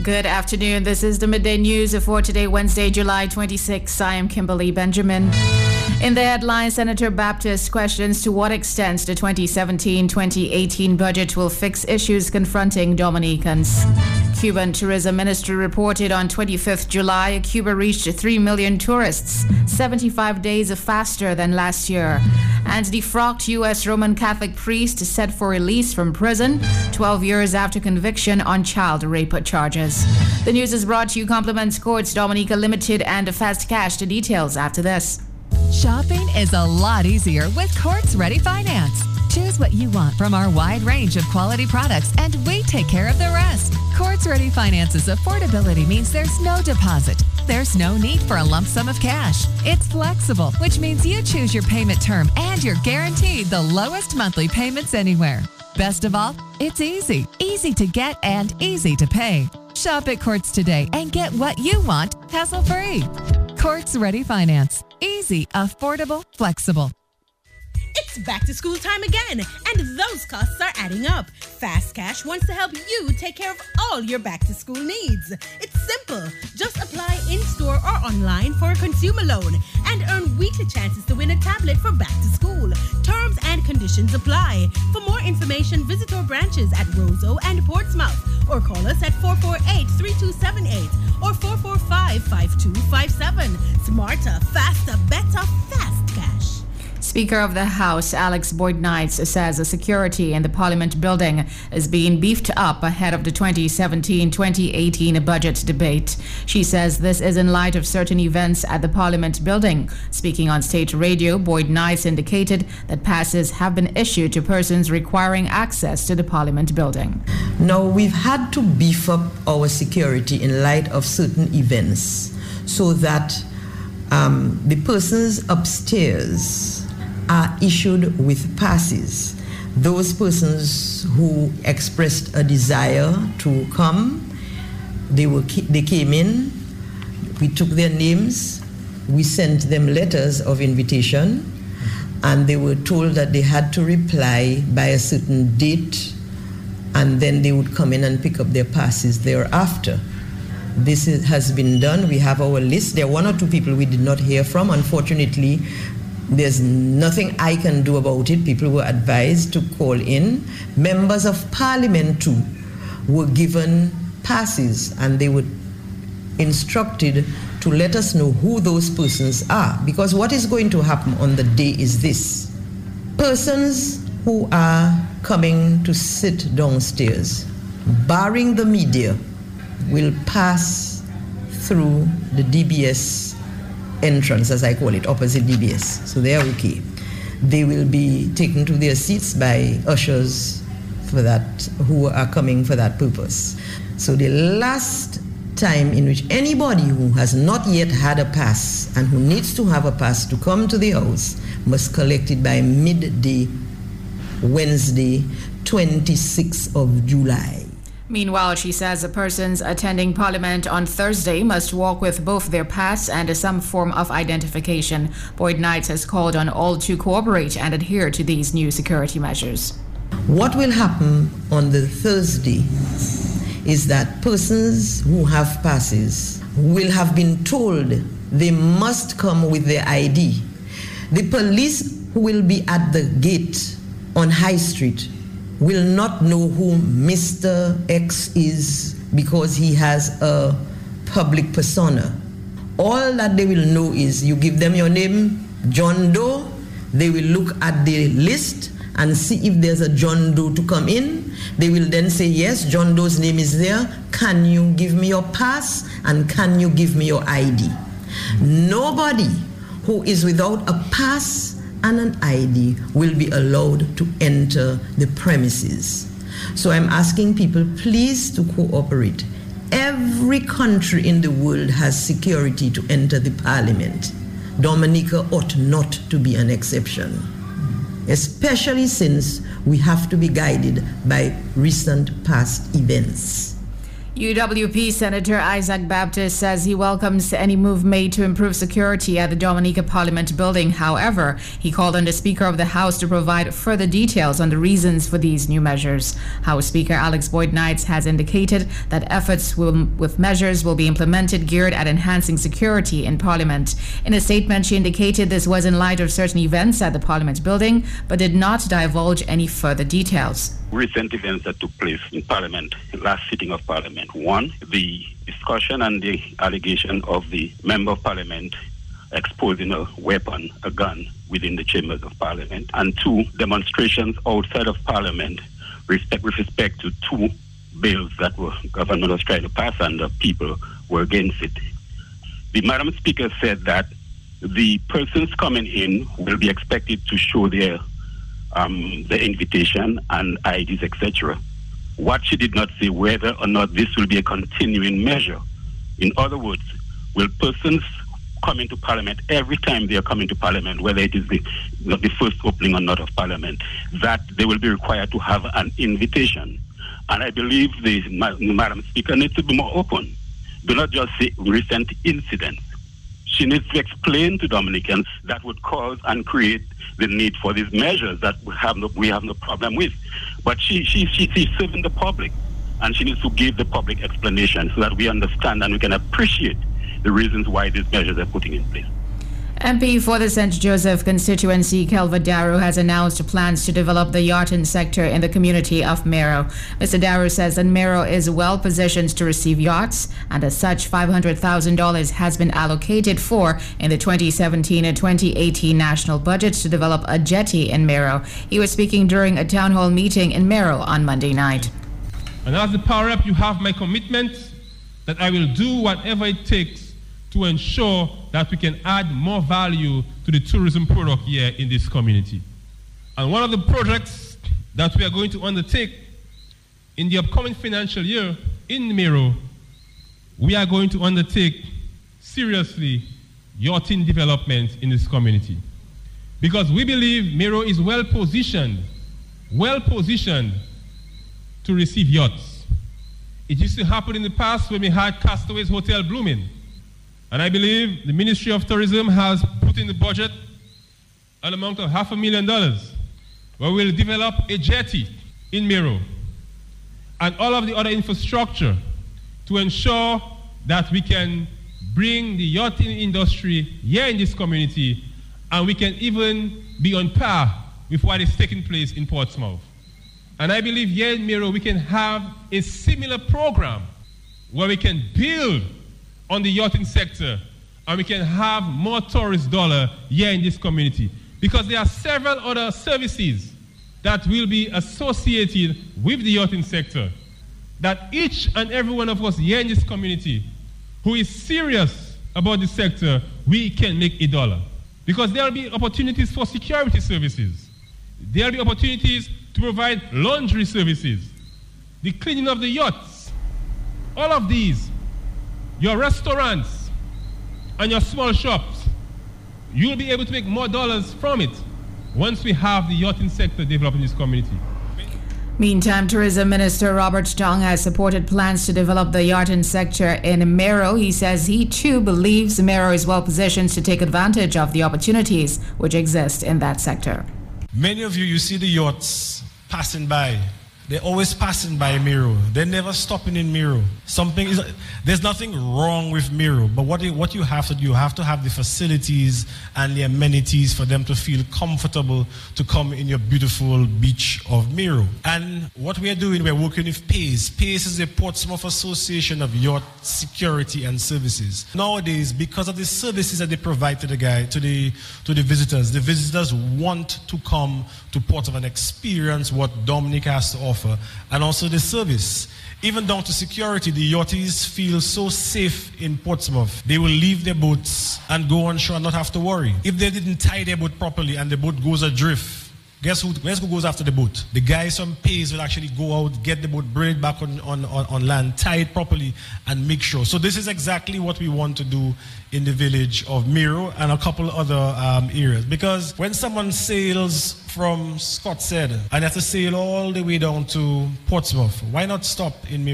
Good afternoon. This is the Midday News for today, Wednesday, July 26. I am Kimberly Benjamin. In the headline, Senator Baptist questions to what extent the 2017-2018 budget will fix issues confronting Dominicans. Cuban Tourism Ministry reported on 25th July Cuba reached 3 million tourists, 75 days faster than last year. And defrocked U.S. Roman Catholic priest set for release from prison 12 years after conviction on child rape charges. The news is brought to you compliments Courts Dominica Limited and Fast Cash. The details after this. Shopping is a lot easier with Courts Ready Finance. Choose what you want from our wide range of quality products, and we take care of the rest. Courts Ready Finance's affordability means there's no deposit. There's no need for a lump sum of cash. It's flexible, which means you choose your payment term and you're guaranteed the lowest monthly payments anywhere. Best of all, it's easy. Easy to get and easy to pay. Shop at Courts today and get what you want hassle-free. Courts Ready Finance. Easy, affordable, flexible. It's back to school time again, and those costs are adding up. Fast Cash wants to help you take care of all your back to school needs. It's simple. Just apply in-store or online for a consumer loan and earn weekly chances to win a tablet for back to school. Terms and conditions apply. For more information, visit our branches at Roseau and Portsmouth or call us at 448-3278 or 445-5257. Smarter, faster, better, Fast Cash. Speaker of the House Alex Boyd Knights says the security in the Parliament building is being beefed up ahead of the 2017-2018 budget debate. She says this is in light of certain events at the Parliament building. Speaking on state radio, Boyd Knights indicated that passes have been issued to persons requiring access to the Parliament building. Now, we've had to beef up our security in light of certain events so that the persons upstairs are issued with passes. Those persons who expressed a desire to come, they came in, we took their names, we sent them letters of invitation, and they were told that they had to reply by a certain date, and then they would come in and pick up their passes thereafter. This has been done. We have our list. There are one or two people we did not hear from. Unfortunately, there's nothing I can do about it. People were advised to call in. Members of Parliament, too, were given passes, and they were instructed to let us know who those persons are. Because what is going to happen on the day is this. Persons who are coming to sit downstairs, barring the media, will pass through the DBS entrance, as I call it, opposite DBS. So they are okay. They will be taken to their seats by ushers for that, who are coming for that purpose. So the last time in which anybody who has not yet had a pass and who needs to have a pass to come to the house must collect it by midday, Wednesday, 26th of July. Meanwhile, she says the persons attending Parliament on Thursday must walk with both their pass and some form of identification. Boyd Knights has called on all to cooperate and adhere to these new security measures. What will happen on the Thursday is that persons who have passes will have been told they must come with their ID. The police who will be at the gate on High Street will not know who Mr. X is because he has a public persona. All that they will know is you give them your name, John Doe, they will look at the list and see if there's a John Doe to come in. They will then say, yes, John Doe's name is there. Can you give me your pass and can you give me your ID? Nobody who is without a pass and an ID will be allowed to enter the premises. So I'm asking people, please, to cooperate. Every country in the world has security to enter the Parliament. Dominica ought not to be an exception, especially since we have to be guided by recent past events. UWP Senator Isaac Baptist says he welcomes any move made to improve security at the Dominica Parliament building. However, he called on the Speaker of the House to provide further details on the reasons for these new measures. House Speaker Alex Boyd Knights has indicated that efforts with measures will be implemented geared at enhancing security in Parliament. In a statement, she indicated this was in light of certain events at the Parliament building, but did not divulge any further details. Recent events that took place in Parliament, last sitting of Parliament. One, the discussion and the allegation of the Member of Parliament exposing a weapon, a gun, within the chambers of Parliament. And two, demonstrations outside of Parliament with respect to two bills that were government was trying to pass and the people were against it. The Madam Speaker said that the persons coming in will be expected to show their the invitation and IDs, etc. What she did not say whether or not this will be a continuing measure. In other words, will persons come into Parliament every time they are coming to Parliament, whether it is the first opening or not of Parliament, that they will be required to have an invitation. And I believe the Madam Speaker needs to be more open. Do not just say recent incidents. She needs to explain to Dominicans that would cause and create the need for these measures that we have no problem with. But she's serving the public, and she needs to give the public explanation so that we understand and we can appreciate the reasons why these measures are putting in place. MP for the St. Joseph constituency, Kelva Daru, has announced plans to develop the yachting sector in the community of Mero. Mr. Daru says that Mero is well positioned to receive yachts, and as such, $500,000 has been allocated in the 2017 and 2018 national budget to develop a jetty in Mero. He was speaking during a town hall meeting in Mero on Monday night. And as the power rep, you have my commitment that I will do whatever it takes to ensure that we can add more value to the tourism product here in this community. And one of the projects that we are going to undertake in the upcoming financial year in Mero, we are going to undertake seriously yachting development in this community. Because we believe Mero is well positioned to receive yachts. It used to happen in the past when we had Castaways Hotel blooming. And I believe the Ministry of Tourism has put in the budget an amount of $500,000 where we'll develop a jetty in Mero and all of the other infrastructure to ensure that we can bring the yachting industry here in this community, and we can even be on par with what is taking place in Portsmouth. And I believe here in Mero we can have a similar program where we can build on the yachting sector, and we can have more tourist dollar here in this community. Because there are several other services that will be associated with the yachting sector, that each and every one of us here in this community who is serious about the sector, we can make a dollar. Because there will be opportunities for security services. There will be opportunities to provide laundry services, the cleaning of the yachts, all of these. Your restaurants and your small shops, you'll be able to make more dollars from it once we have the yachting sector developed in this community. Meantime, Tourism Minister Robert Tong has supported plans to develop the yachting sector in Mero. He says he too believes Mero is well positioned to take advantage of the opportunities which exist in that sector. Many of you see the yachts passing by. They're always passing by Mero. They're never stopping in Mero. There's nothing wrong with Mero, but what you have to do, you have to have the facilities and the amenities for them to feel comfortable to come in your beautiful beach of Mero. And what we are doing, we're working with PACE. PACE is a Portsmouth Association of Yacht Security and Services. Nowadays, because of the services that they provide to the visitors want to come to Portsmouth and experience what Dominica has to offer, and also the service. Even down to security, the yachties feel so safe in Portsmouth. They will leave their boats and go on shore and not have to worry. If they didn't tie their boat properly and the boat goes adrift, guess who goes after the boat? The guys from PACE will actually go out, get the boat, bring it back on land, tie it properly, and make sure. So this is exactly what we want to do in the village of Mero and a couple other areas. Because when someone sails from Scottshead and has to sail all the way down to Portsmouth, why not stop in Mero?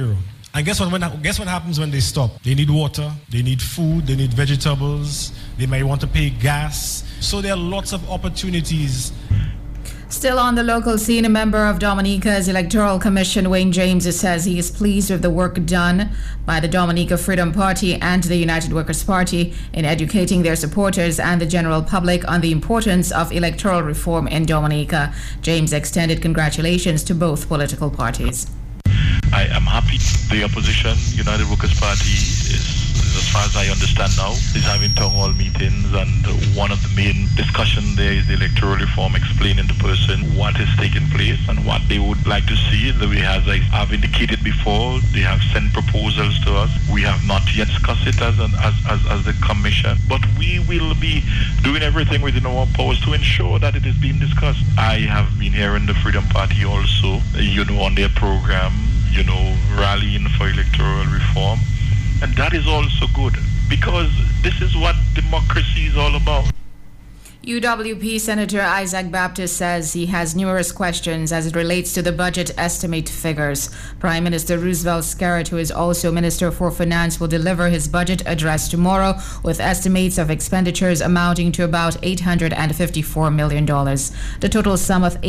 And guess what happens when they stop? They need water, they need food, they need vegetables, they may want to pay gas. So there are lots of opportunities. Still on the local scene, a member of Dominica's Electoral Commission, Wayne James, says he is pleased with the work done by the Dominica Freedom Party and the United Workers' Party in educating their supporters and the general public on the importance of electoral reform in Dominica. James extended congratulations to both political parties. I am happy the opposition, United Workers' Party, is as far as I understand now, is having town hall meetings, and one of the main discussion there is the electoral reform, explaining to person what is taking place and what they would like to see. As I have indicated before, they have sent proposals to us. We have not yet discussed it as the commission, but we will be doing everything within our powers to ensure that it is being discussed. I have been hearing the Freedom Party also, on their program, rallying for electoral reform. And that is also good, because this is what democracy is all about. UWP Senator Isaac Baptist says he has numerous questions as it relates to the budget estimate figures. Prime Minister Roosevelt Skerrit, who is also Minister for Finance, will deliver his budget address tomorrow with estimates of expenditures amounting to about $854 million. The total sum of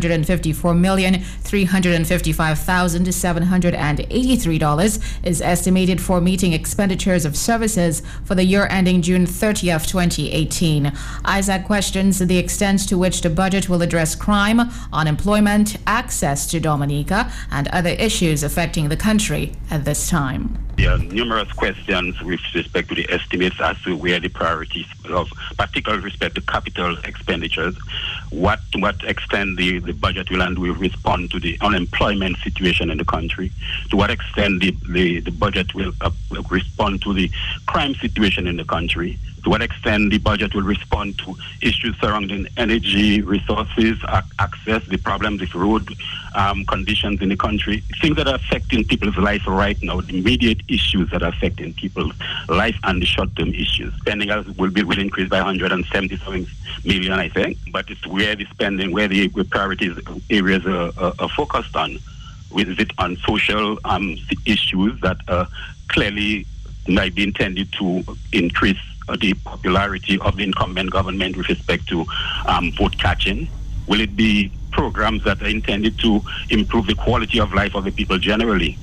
$854,355,783 is estimated for meeting expenditures of services for the year ending June 30th, 2018. Isaac questions the extent to which the budget will address crime, unemployment, access to Dominica, and other issues affecting the country at this time. There are numerous questions with respect to the estimates as to where the priorities of particular respect to capital expenditures, what to what extent the budget will respond to the unemployment situation in the country, to what extent the budget will respond to the crime situation in the country, to what extent the budget will respond to issues surrounding energy, resources, access, the problems with road conditions in the country, things that are affecting people's life right now, the immediate issues that are affecting people's life and the short-term issues. Spending will increase by 177 million, I think, but it's where the spending, where the priorities areas are focused on. Is it on social issues that clearly might be intended to increase the popularity of the incumbent government with respect to vote catching? Will it be programs that are intended to improve the quality of life of the people generally?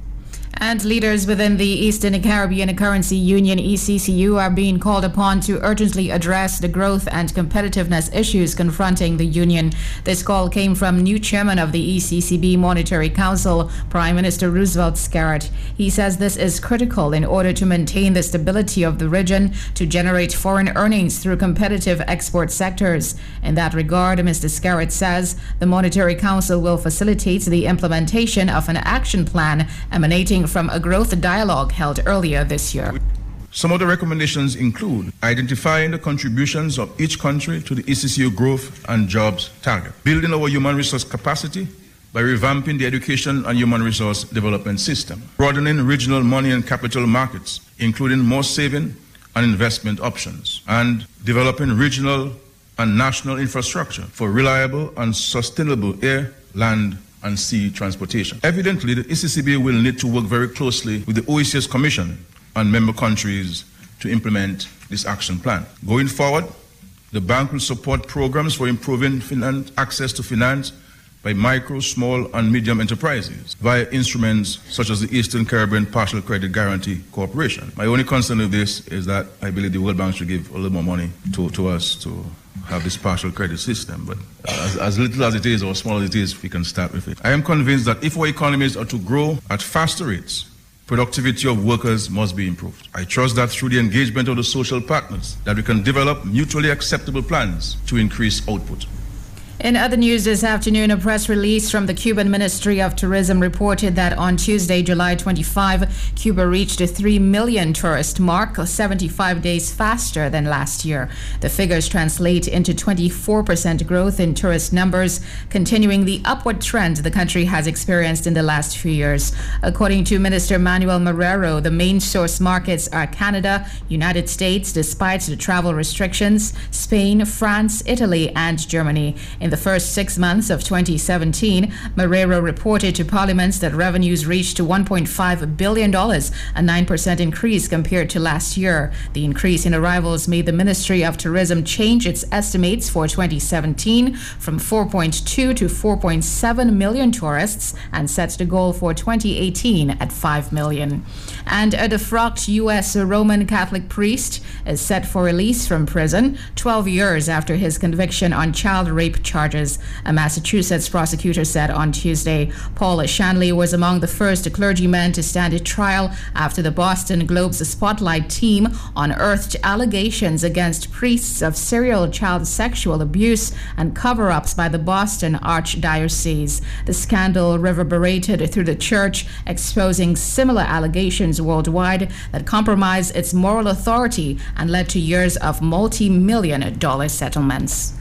And leaders within the Eastern Caribbean Currency Union, ECCU, are being called upon to urgently address the growth and competitiveness issues confronting the union. This call came from new chairman of the ECCB Monetary Council, Prime Minister Roosevelt Skerrit. He says this is critical in order to maintain the stability of the region, to generate foreign earnings through competitive export sectors. In that regard, Mr. Skerrit says the Monetary Council will facilitate the implementation of an action plan emanating from a growth dialogue held earlier this year. Some of the recommendations include identifying the contributions of each country to the ECCU growth and jobs target, building our human resource capacity by revamping the education and human resource development system, broadening regional money and capital markets, including more saving and investment options, and developing regional and national infrastructure for reliable and sustainable air, land, and sea transportation. Evidently, the ECCB will need to work very closely with the OECS Commission and member countries to implement this action plan. Going forward, the bank will support programs for improving access to finance by micro, small, and medium enterprises via instruments such as the Eastern Caribbean Partial Credit Guarantee Corporation. My only concern with this is that I believe the World Bank should give a little more money to us to have this partial credit system, but as little as it is or small as it is, we can start with it. I am convinced that if our economies are to grow at faster rates, productivity of workers must be improved. I trust that through the engagement of the social partners, that we can develop mutually acceptable plans to increase output. In other news this afternoon, a press release from the Cuban Ministry of Tourism reported that on Tuesday, July 25, Cuba reached a 3 million tourist mark, 75 days faster than last year. The figures translate into 24% growth in tourist numbers, continuing the upward trend the country has experienced in the last few years. According to Minister Manuel Marrero, the main source markets are Canada, United States, despite the travel restrictions, Spain, France, Italy, and Germany. In In the first 6 months of 2017, Marrero reported to parliaments that revenues reached to $1.5 billion, a 9% increase compared to last year. The increase in arrivals made the Ministry of Tourism change its estimates for 2017 from 4.2 to 4.7 million tourists and sets the goal for 2018 at 5 million. And a defrocked U.S. Roman Catholic priest is set for release from prison 12 years after his conviction on child rape charges, a Massachusetts prosecutor said on Tuesday. Paul Shanley was among the first clergymen to stand at trial after the Boston Globe's Spotlight team unearthed allegations against priests of serial child sexual abuse and cover-ups by the Boston Archdiocese. The scandal reverberated through the church, exposing similar allegations worldwide that compromised its moral authority and led to years of multi-million-dollar settlements.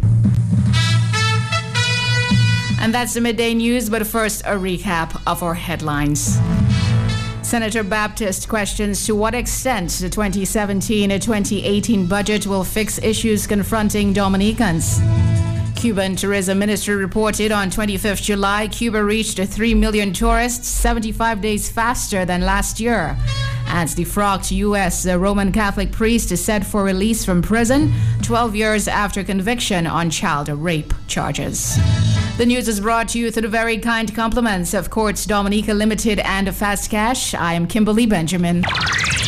And that's the midday news, but first a recap of our headlines. Senator Baptist questions to what extent the 2017-2018 budget will fix issues confronting Dominicans. Cuban Tourism Ministry reported on 25th July Cuba reached 3 million tourists 75 days faster than last year. And defrocked U.S. Roman Catholic priest is set for release from prison 12 years after conviction on child rape charges. The news is brought to you through the very kind compliments of Courts Dominica Limited and Fast Cash. I am Kimberly Benjamin.